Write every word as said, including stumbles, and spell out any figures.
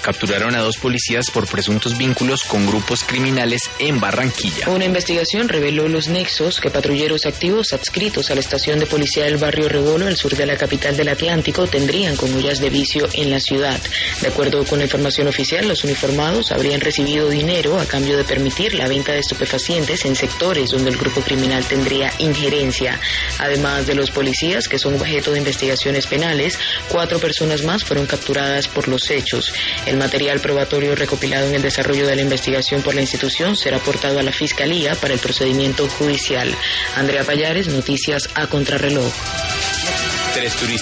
capturaron a dos policías por presuntos vínculos con grupos criminales en Barranquilla. Una investigación reveló los nexos que patrulleros activos adscritos a la estación de policía del barrio Rebolo, al sur de la capital del Atlántico, tendrían con huellas de vicio en la ciudad. De acuerdo con la información oficial, los uniformados habrían recibido dinero a cambio de permitir la venta de estupefacientes en sectores donde el grupo criminal tendría injerencia. Además de los policías, que son objeto de investigaciones penales, cuatro personas más fueron capturadas por los hechos. El material probatorio recopilado en el desarrollo de la investigación por la institución será aportado a la Fiscalía para el procedimiento judicial. Andrea Pallares, Noticias a Contrarreloj. Tres turistas